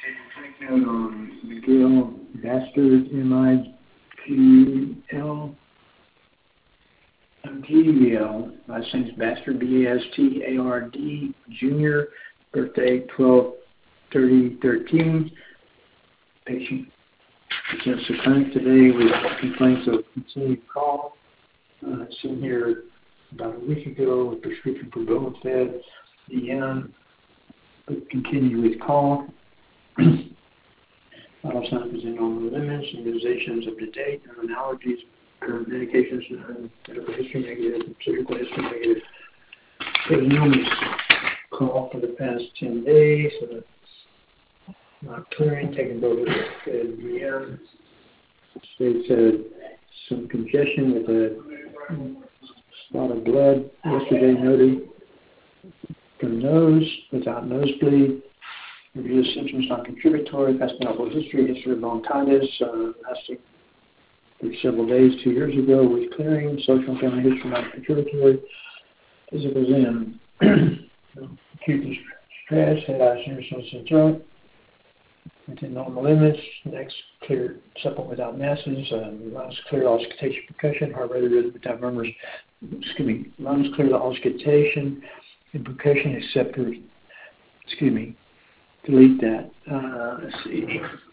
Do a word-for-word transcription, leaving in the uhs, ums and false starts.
Take note on Miguel Bastard, M I G L, M G L, last name's Bastard, B A S T A R D, Junior, birthday twelve thirty thirteen. Patient presents the clinic today with complaints of continued cough. Uh, seen here about a week ago with prescription for Bovifed, D M, but continued with cough. Vital signs within normal limits, immunizations up to date, non allergies, current medications, none, medical history negative, surgical history negative. Illness cough for the past ten days, uh, not clearing, taking Bovifed D M. States uh, some congestion with a spot of blood yesterday noted from nose without nosebleed. Review symptoms not contributory, past medical history, history of bronchitis, uh, lasting for several days two years ago with clearing, social and family history not contributory, physical in, acute stress, head, eyes, ears, nose, and throat, within normal limits, next clear, supple without masses, uh, lungs clear, auscultation, percussion, heart rate, rhythm without murmurs, excuse me, lungs clear to auscultation and percussion except for, excuse me, delete that. Uh, let's see.